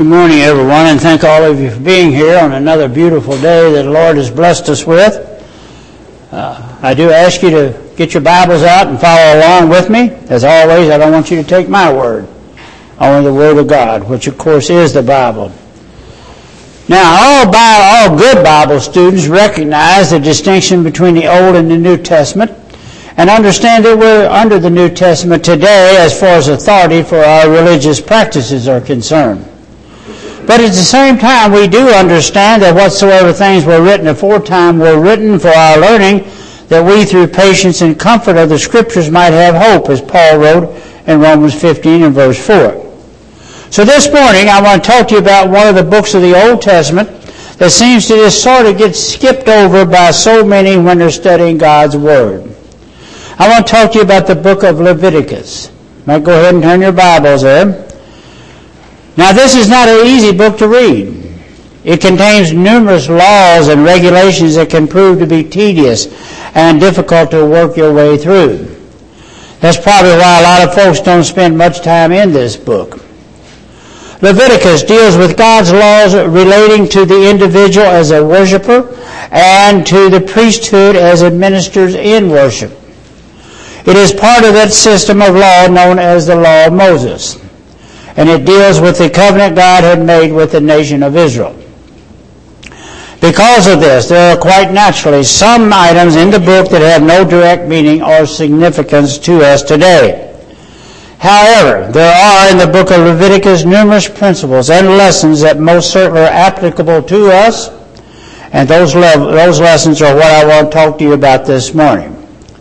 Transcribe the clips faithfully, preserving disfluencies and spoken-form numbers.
Good morning, everyone, and thank all of you for being here on another beautiful day that the Lord has blessed us with. Uh, I do ask you to get your Bibles out and follow along with me. As always, I don't want you to take my word, only the Word of God, which of course is the Bible. Now, all, Bible, all good Bible students recognize the distinction between the Old and the New Testament and understand that we're under the New Testament today as far as authority for our religious practices are concerned. But at the same time, we do understand that whatsoever things were written aforetime were written for our learning, that we through patience and comfort of the Scriptures might have hope, as Paul wrote in Romans fifteen and verse four. So this morning, I want to talk to you about one of the books of the Old Testament that seems to just sort of get skipped over by so many when they're studying God's Word. I want to talk to you about the book of Leviticus. You might go ahead and turn your Bibles there. Now, this is not an easy book to read. It contains numerous laws and regulations that can prove to be tedious and difficult to work your way through. That's probably why a lot of folks don't spend much time in this book. Leviticus deals with God's laws relating to the individual as a worshiper and to the priesthood as it ministers in worship. It is part of that system of law known as the Law of Moses, and it deals with the covenant God had made with the nation of Israel. Because of this, there are quite naturally some items in the book that have no direct meaning or significance to us today. However, there are in the book of Leviticus numerous principles and lessons that most certainly are applicable to us, and those, le- those lessons are what I want to talk to you about this morning.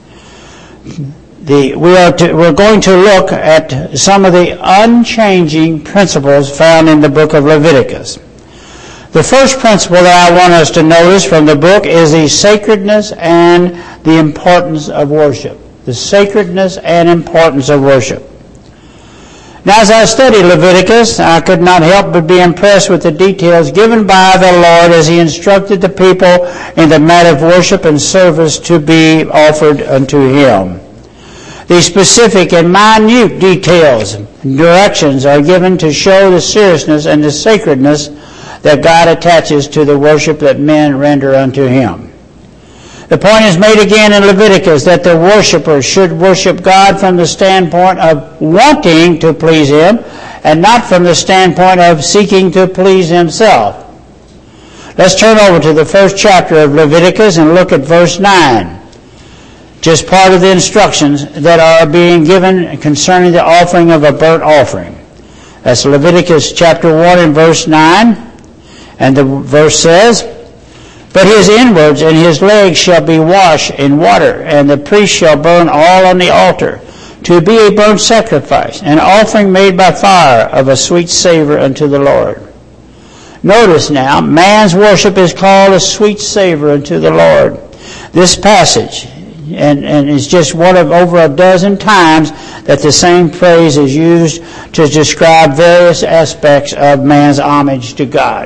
The, we are to, we're going to look at some of the unchanging principles found in the book of Leviticus. The first principle that I want us to notice from the book is the sacredness and the importance of worship. The sacredness and importance of worship. Now, as I studied Leviticus, I could not help but be impressed with the details given by the Lord as He instructed the people in the matter of worship and service to be offered unto Him. The specific and minute details and directions are given to show the seriousness and the sacredness that God attaches to the worship that men render unto Him. The point is made again in Leviticus that the worshiper should worship God from the standpoint of wanting to please Him and not from the standpoint of seeking to please himself. Let's turn over to the first chapter of Leviticus and look at verse nine. Just part of the instructions that are being given concerning the offering of a burnt offering. That's Leviticus chapter one and verse nine. And the verse says, "But his inwards and his legs shall be washed in water, and the priest shall burn all on the altar, to be a burnt sacrifice, an offering made by fire of a sweet savor unto the Lord." Notice now, man's worship is called a sweet savor unto the Lord. This passage, and, and it's just one of over a dozen times that the same phrase is used to describe various aspects of man's homage to God.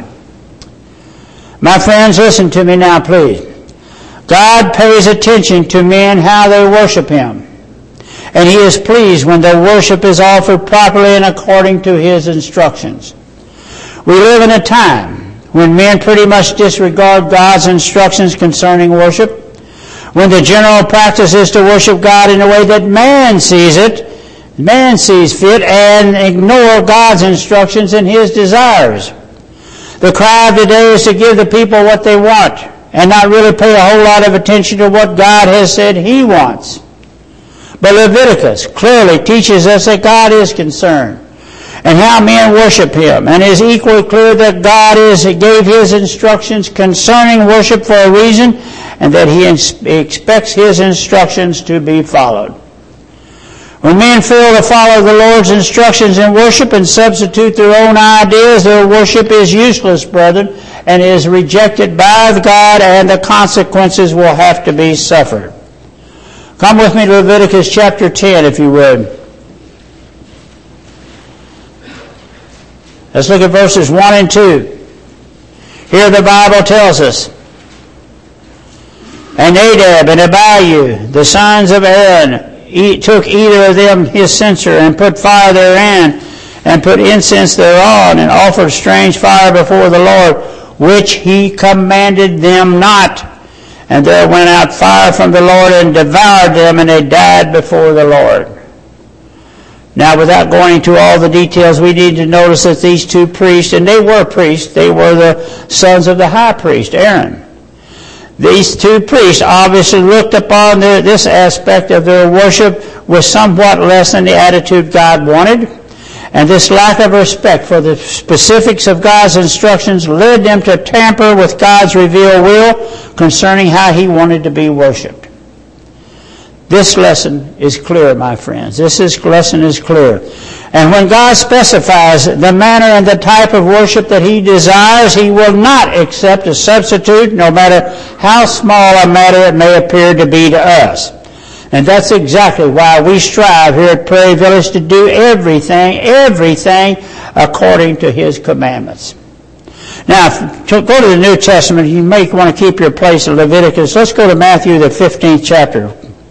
My friends, listen to me now, please. God pays attention to men how they worship Him, and He is pleased when their worship is offered properly and according to His instructions. We live in a time when men pretty much disregard God's instructions concerning worship, when the general practice is to worship God in a way that man sees it, man sees fit, and ignore God's instructions and His desires. The cry of today is to give the people what they want and not really pay a whole lot of attention to what God has said He wants. But Leviticus clearly teaches us that God is concerned and how men worship Him, and it is equally clear that God is, gave His instructions concerning worship for a reason, and that He expects His instructions to be followed. When men fail to follow the Lord's instructions in worship and substitute their own ideas, their worship is useless, brethren, and is rejected by God, and the consequences will have to be suffered. Come with me to Leviticus chapter ten, if you would. Let's look at verses one and two. Here the Bible tells us, "And Nadab and Abihu, the sons of Aaron, took either of them his censer and put fire therein, and put incense thereon, and offered strange fire before the Lord, which he commanded them not. And there went out fire from the Lord and devoured them, and they died before the Lord. Now, without going into all the details, we need to notice that these two priests, and they were priests, they were the sons of the high priest, Aaron. These two priests obviously looked upon their, this aspect of their worship with somewhat less than the attitude God wanted. And this lack of respect for the specifics of God's instructions led them to tamper with God's revealed will concerning how he wanted to be worshipped. This lesson is clear, my friends. This is, lesson is clear. And when God specifies the manner and the type of worship that he desires, he will not accept a substitute, no matter how small a matter it may appear to be to us. And that's exactly why we strive here at Prairie Village to do everything, everything according to his commandments. Now, to go to the New Testament, you may want to keep your place in Leviticus. Let's go to Matthew, the fifteenth chapter.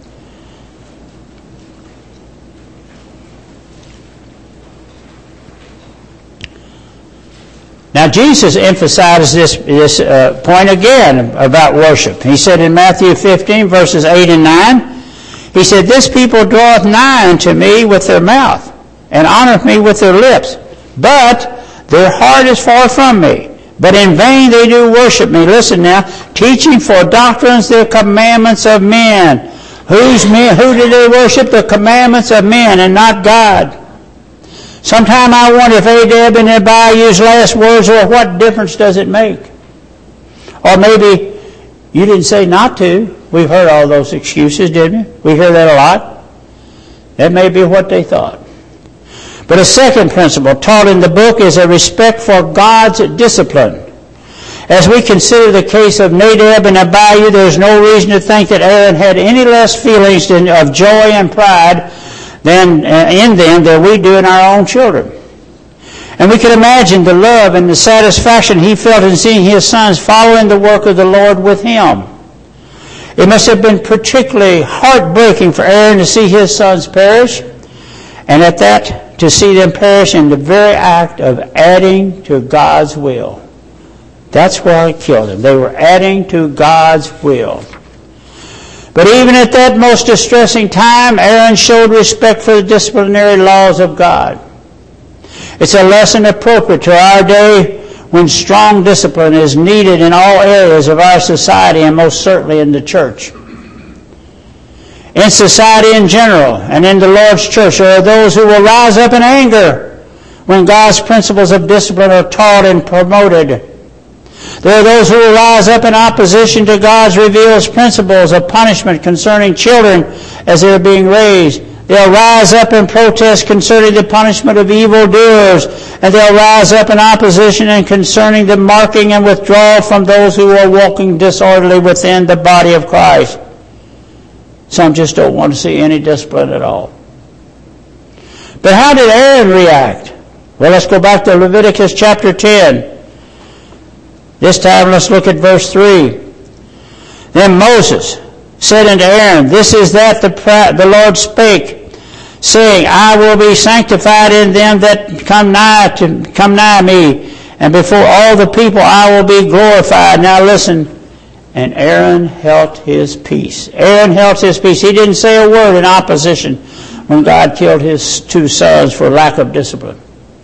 Now, Jesus emphasizes this, this uh, point again about worship. He said in Matthew fifteen, verses eight and nine, he said, "This people draweth nigh unto me with their mouth, and honoreth me with their lips, but their heart is far from me. But in vain they do worship me." Listen now. "Teaching for doctrines the commandments of men." Who's men? Who do they worship? The commandments of men and not God. Sometime I wonder if Adab and Abihu's last words were, what difference does it make? Or maybe you didn't say not to. We've heard all those excuses, didn't we? We hear that a lot. That may be what they thought. But a second principle taught in the book is a respect for God's discipline. As we consider the case of Nadab and Abihu, there's no reason to think that Aaron had any less feelings of joy and pride than in them than we do in our own children. And we can imagine the love and the satisfaction he felt in seeing his sons following the work of the Lord with him. It must have been particularly heartbreaking for Aaron to see his sons perish, and at that, to see them perish in the very act of adding to God's will. That's why it killed them. They were adding to God's will. But even at that most distressing time, Aaron showed respect for the disciplinary laws of God. It's a lesson appropriate to our day when strong discipline is needed in all areas of our society, and most certainly in the church. In society in general and in the Lord's church, there are those who will rise up in anger when God's principles of discipline are taught and promoted. There are those who will rise up in opposition to God's revealed principles of punishment concerning children as they are being raised. They'll rise up in protest concerning the punishment of evildoers, and they'll rise up in opposition and concerning the marking and withdrawal from those who are walking disorderly within the body of Christ. Some just don't want to see any discipline at all. But how did Aaron react? Well, let's go back to Leviticus chapter ten. This time let's look at verse three. "Then Moses said unto Aaron, This is that the, the Lord spake, saying, I will be sanctified in them that come nigh to come nigh me, and before all the people I will be glorified." Now listen. And Aaron held his peace. Aaron held his peace. He didn't say a word in opposition when God killed his two sons for lack of discipline.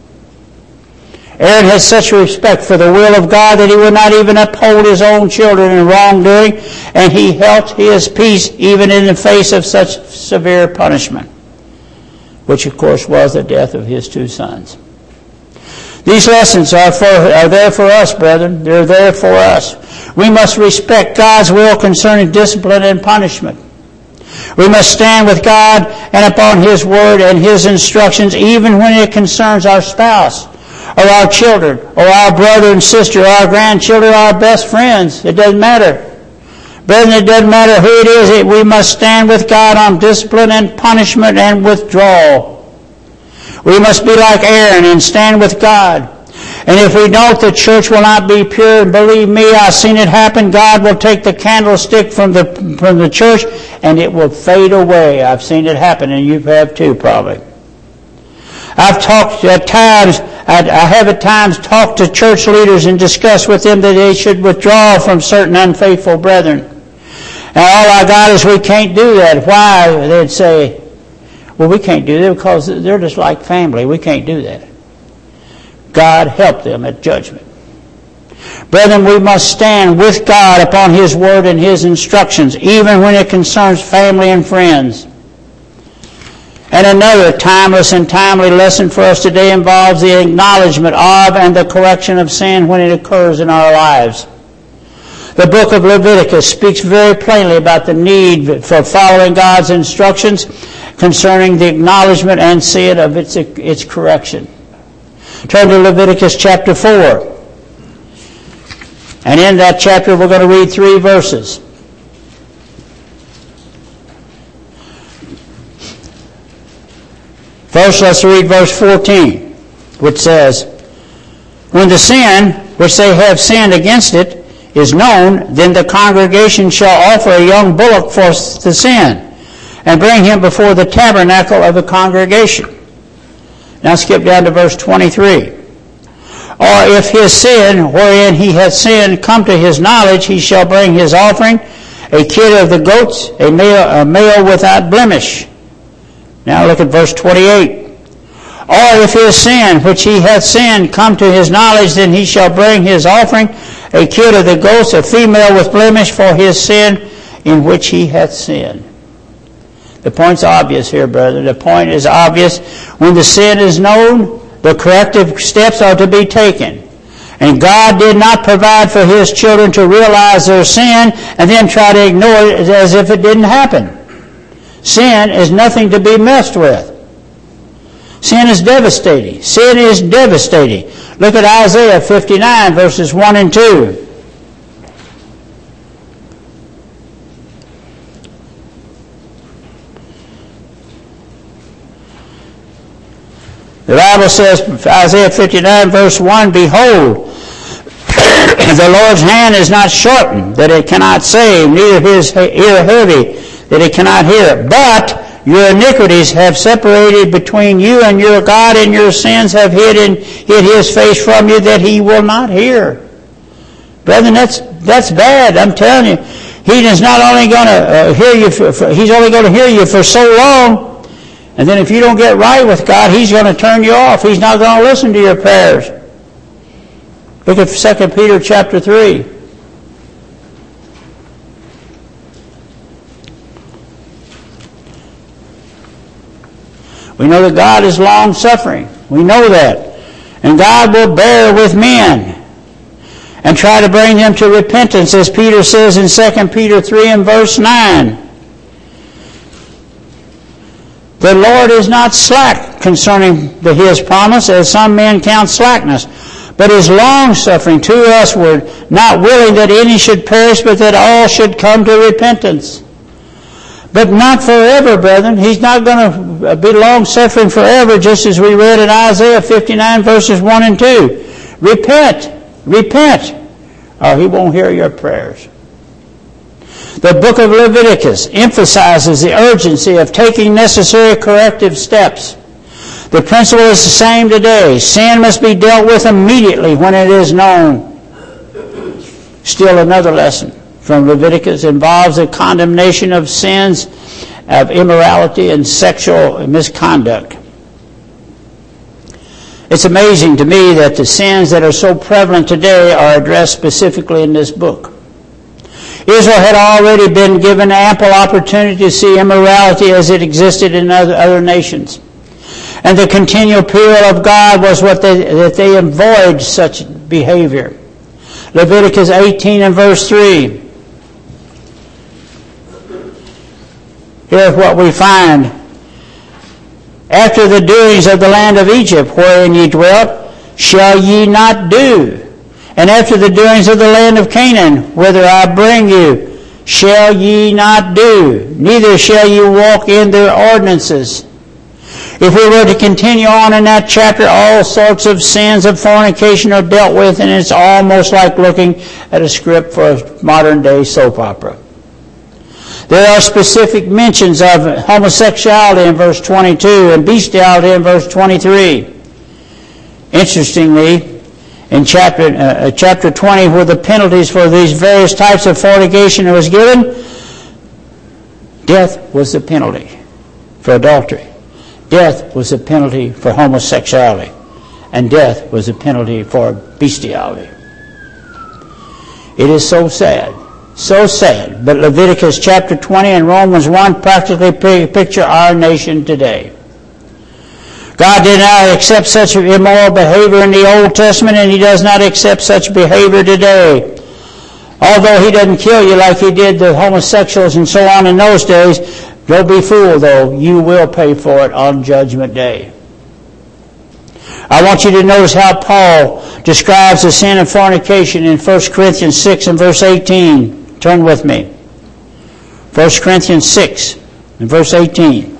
Aaron had such respect for the will of God that he would not even uphold his own children in wrongdoing, and he held his peace even in the face of such severe punishment, which of course was the death of his two sons. These lessons are, for, are there for us, brethren. They're there for us. We must respect God's will concerning discipline and punishment. We must stand with God and upon his word and his instructions, even when it concerns our spouse, or our children, or our brother and sister, or our grandchildren, or our best friends. It doesn't matter. Brethren, it doesn't matter who it is. We must stand with God on discipline and punishment and withdrawal. We must be like Aaron and stand with God. And if we don't, the church will not be pure. And believe me, I've seen it happen. God will take the candlestick from the from the church and it will fade away. I've seen it happen, and you have too, probably. I've talked at times, I have at times talked to church leaders and discussed with them that they should withdraw from certain unfaithful brethren. And all I got is we can't do that. Why? They'd say, well, we can't do that because they're just like family. We can't do that. God help them at judgment. Brethren, we must stand with God upon His word and His instructions, even when it concerns family and friends. And another timeless and timely lesson for us today involves the acknowledgement of and the correction of sin when it occurs in our lives. The book of Leviticus speaks very plainly about the need for following God's instructions concerning the acknowledgement and sin of its, its correction. Turn to Leviticus chapter four. And in that chapter we're going to read three verses. First, let's read verse fourteen, which says, when the sin which they have sinned against it is known, then the congregation shall offer a young bullock for the sin, and bring him before the tabernacle of the congregation. Now skip down to verse twenty-three. Or if his sin, wherein he hath sinned, come to his knowledge, he shall bring his offering, a kid of the goats, a male, a male without blemish. Now look at verse twenty-eight. Or if his sin, which he hath sinned, come to his knowledge, then he shall bring his offering, a kid of the goats, a female with blemish, for his sin in which he hath sinned. The point's obvious here, brother. The point is obvious. When the sin is known, the corrective steps are to be taken. And God did not provide for His children to realize their sin and then try to ignore it as if it didn't happen. Sin is nothing to be messed with. Sin is devastating. Sin is devastating. Look at Isaiah fifty-nine, verses one and two. The Bible says, Isaiah fifty-nine, verse one, behold, the Lord's hand is not shortened, that it cannot save, neither his ear heavy, that it cannot hear. But your iniquities have separated between you and your God, and your sins have hidden, hid His face from you, that He will not hear. Brethren, that's that's bad. I'm telling you, He is not only going to uh, hear you, for, for, He's only going to hear you for so long, and then if you don't get right with God, He's going to turn you off. He's not going to listen to your prayers. Look at Second Peter chapter three. We know that God is long-suffering. We know that. And God will bear with men and try to bring them to repentance, as Peter says in Second Peter three and verse nine. The Lord is not slack concerning the His promise, as some men count slackness, but is long-suffering to usward, not willing that any should perish, but that all should come to repentance. But not forever, brethren. He's not going to be long-suffering forever, just as we read in Isaiah fifty-nine, verses one and two. Repent, repent, or He won't hear your prayers. The book of Leviticus emphasizes the urgency of taking necessary corrective steps. The principle is the same today. Sin must be dealt with immediately when it is known. Still another lesson from Leviticus involves the condemnation of sins of immorality and sexual misconduct. It's amazing to me that the sins that are so prevalent today are addressed specifically in this book. Israel had already been given ample opportunity to see immorality as it existed in other, other nations. And the continual appeal of God was what they, that they avoid such behavior. Leviticus eighteen and verse three. Here's what we find. After the doings of the land of Egypt, wherein ye dwelt, shall ye not do. And after the doings of the land of Canaan, whither I bring you, shall ye not do. Neither shall you walk in their ordinances. If we were to continue on in that chapter, all sorts of sins of fornication are dealt with, and it's almost like looking at a script for a modern-day soap opera. There are specific mentions of homosexuality in verse twenty-two and bestiality in verse twenty-three. Interestingly, in chapter uh, chapter twenty, where the penalties for these various types of fornication was given, death was the penalty for adultery. Death was the penalty for homosexuality. And death was the penalty for bestiality. It is so sad. So sad. But Leviticus chapter twenty and Romans one practically picture our nation today. God did not accept such immoral behavior in the Old Testament, and He does not accept such behavior today. Although He doesn't kill you like He did the homosexuals and so on in those days, don't be fooled, though. You will pay for it on Judgment Day. I want you to notice how Paul describes the sin of fornication in First Corinthians six and verse eighteen. Turn with me. First Corinthians six and verse eighteen.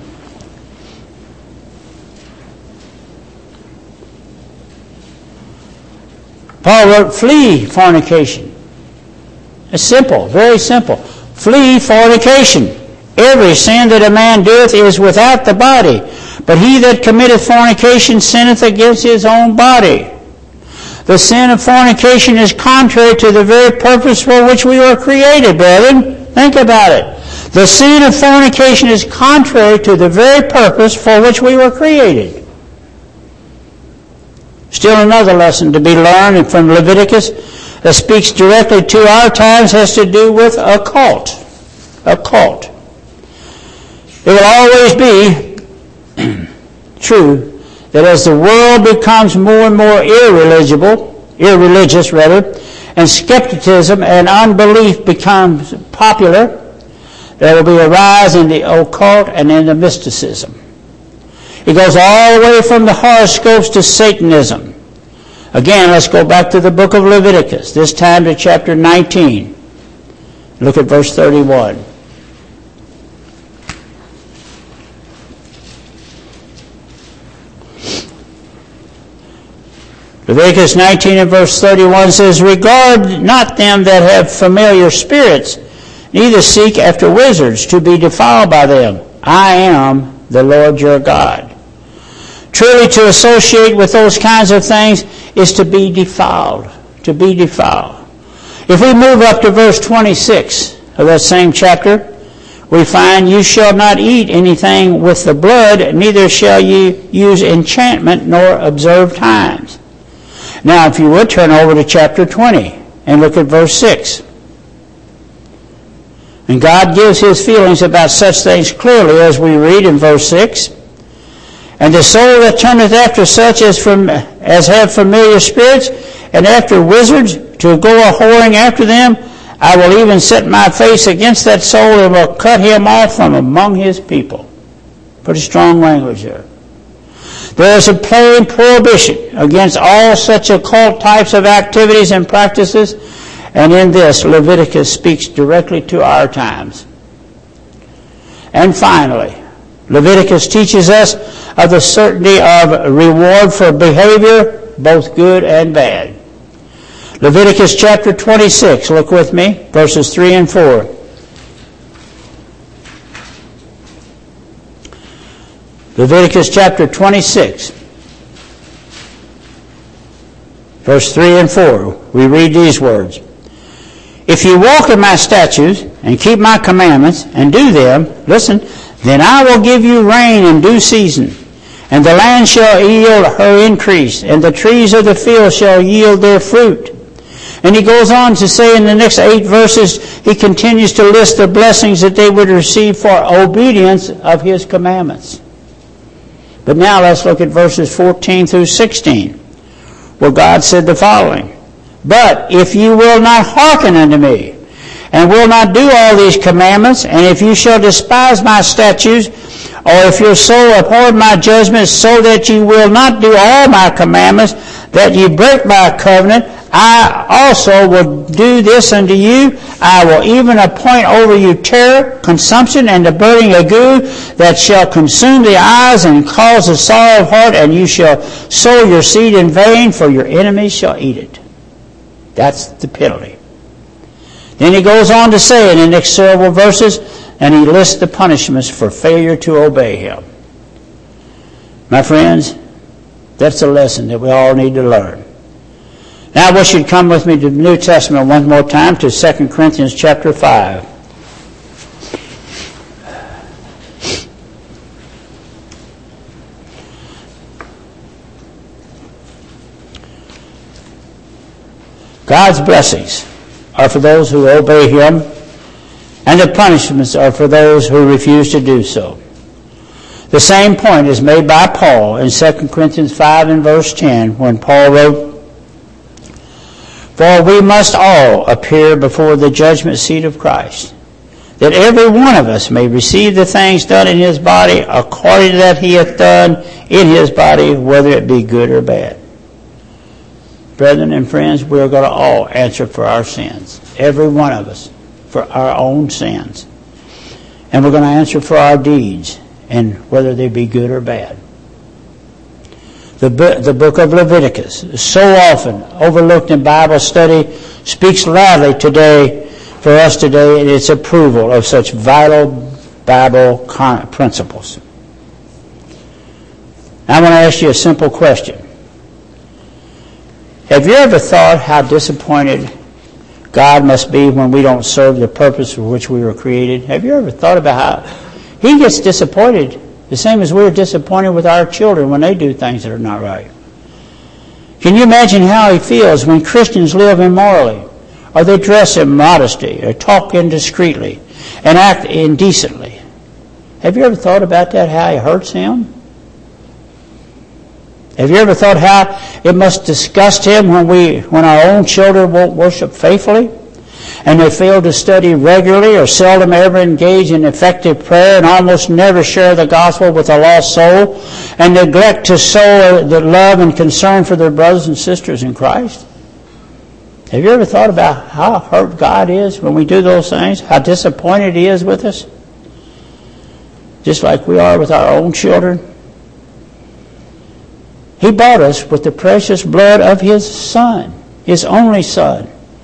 Paul wrote, flee fornication. It's simple, very simple. Flee fornication. Every sin that a man doeth is without the body, but he that committeth fornication sinneth against his own body. The sin of fornication is contrary to the very purpose for which we were created, brethren. Think about it. The sin of fornication is contrary to the very purpose for which we were created. Still another lesson to be learned from Leviticus that speaks directly to our times has to do with a cult. A cult. It will always be true that as the world becomes more and more irreligible, irreligious rather, and skepticism and unbelief becomes popular, there will be a rise in the occult and in the mysticism. It goes all the way from the horoscopes to Satanism. Again, let's go back to the book of Leviticus, this time to chapter nineteen. Look at verse thirty-one. Leviticus nineteen and verse thirty-one says, regard not them that have familiar spirits, neither seek after wizards to be defiled by them. I am the Lord your God. Truly to associate with those kinds of things is to be defiled. To be defiled. If we move up to verse twenty-six of that same chapter, we find, you shall not eat anything with the blood, neither shall ye use enchantment nor observe times. Now, if you would, turn over to chapter twenty and look at verse six. And God gives His feelings about such things clearly as we read in verse six. And the soul that turneth after such as from as have familiar spirits, and after wizards, to go a-whoring after them, I will even set my face against that soul, and will cut him off from among his people. Pretty strong language there. There is a plain prohibition against all such occult types of activities and practices, and in this Leviticus speaks directly to our times. And finally, Leviticus teaches us of the certainty of reward for behavior, both good and bad. Leviticus chapter twenty-six, look with me, verses three and four. Leviticus chapter twenty-six, verse three and four. We read these words. If you walk in my statutes and keep my commandments and do them, listen, then I will give you rain in due season, and the land shall yield her increase, and the trees of the field shall yield their fruit. And he goes on to say in the next eight verses, he continues to list the blessings that they would receive for obedience of his commandments. But now let's look at verses fourteen through sixteen, where God said the following. But if you will not hearken unto me, and will not do all these commandments, and if you shall despise my statutes, or if your soul abhor my judgments, so that you will not do all my commandments, that you break my covenant, I also will do this unto you. I will even appoint over you terror, consumption, and the burning ague, that shall consume the eyes and cause a sorrow of heart, and you shall sow your seed in vain, for your enemies shall eat it. That's the penalty. Then he goes on to say in the next several verses, and he lists the punishments for failure to obey him. My friends, that's a lesson that we all need to learn. Now I wish you'd come with me to the New Testament one more time, to Second Corinthians chapter five. God's blessings are for those who obey him, and the punishments are for those who refuse to do so. The same point is made by Paul in Second Corinthians five and verse ten, when Paul wrote, "For we must all appear before the judgment seat of Christ, that every one of us may receive the things done in his body according to that he hath done in his body, whether it be good or bad." Brethren and friends, we are going to all answer for our sins. Every one of us, for our own sins. And we're going to answer for our deeds, and whether they be good or bad. The, the book of Leviticus, so often overlooked in Bible study, speaks loudly today for us today in its approval of such vital Bible principles. I want to ask you a simple question. Have you ever thought how disappointed God must be when we don't serve the purpose for which we were created? Have you ever thought about how he gets disappointed the same as we're disappointed with our children when they do things that are not right? Can you imagine how he feels when Christians live immorally, or they dress immodestly, or talk indiscreetly, and act indecently? Have you ever thought about that, how it hurts him? Have you ever thought how it must disgust him when we, when our own children won't worship faithfully, and they fail to study regularly, or seldom ever engage in effective prayer, and almost never share the gospel with a lost soul, and neglect to sow the love and concern for their brothers and sisters in Christ? Have you ever thought about how hurt God is when we do those things? How disappointed he is with us? Just like we are with our own children. He bought us with the precious blood of his Son, his only Son.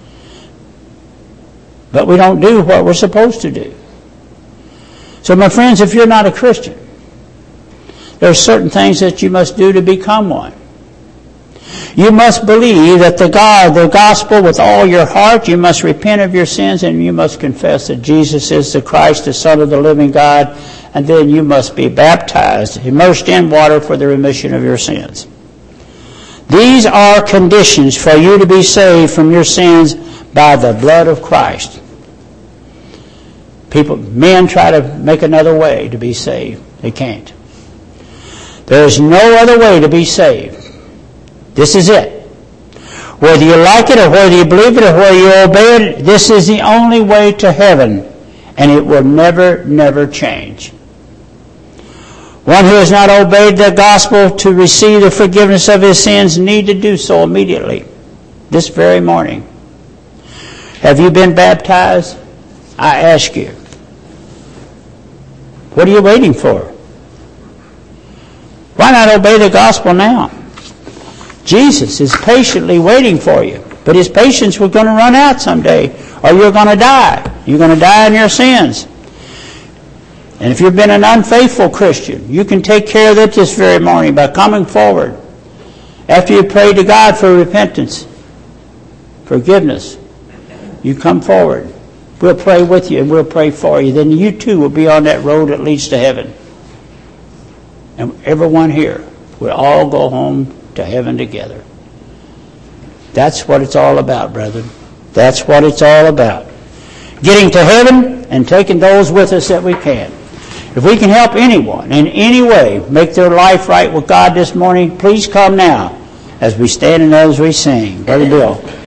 But we don't do what we're supposed to do. So my friends, if you're not a Christian, there are certain things that you must do to become one. You must believe that the God, the gospel with all your heart. You must repent of your sins, and you must confess that Jesus is the Christ, the Son of the living God. And then you must be baptized, immersed in water for the remission of your sins. These are conditions for you to be saved from your sins by the blood of Christ. People, men try to make another way to be saved. They can't. There is no other way to be saved. This is it. Whether you like it or whether you believe it or whether you obey it, this is the only way to heaven, and it will never, never change. One who has not obeyed the gospel to receive the forgiveness of his sins need to do so immediately, this very morning. Have you been baptized? I ask you. What are you waiting for? Why not obey the gospel now? Jesus is patiently waiting for you, but his patience was going to run out someday, or you're going to die. You're going to die in your sins. And if you've been an unfaithful Christian, you can take care of that this very morning by coming forward. After you pray to God for repentance, forgiveness, you come forward. We'll pray with you and we'll pray for you. Then you too will be on that road that leads to heaven. And everyone here will all go home to heaven together. That's what it's all about, brethren. That's what it's all about. Getting to heaven and taking those with us that we can. If we can help anyone in any way make their life right with God this morning, please come now as we stand and as we sing. Brother Bill.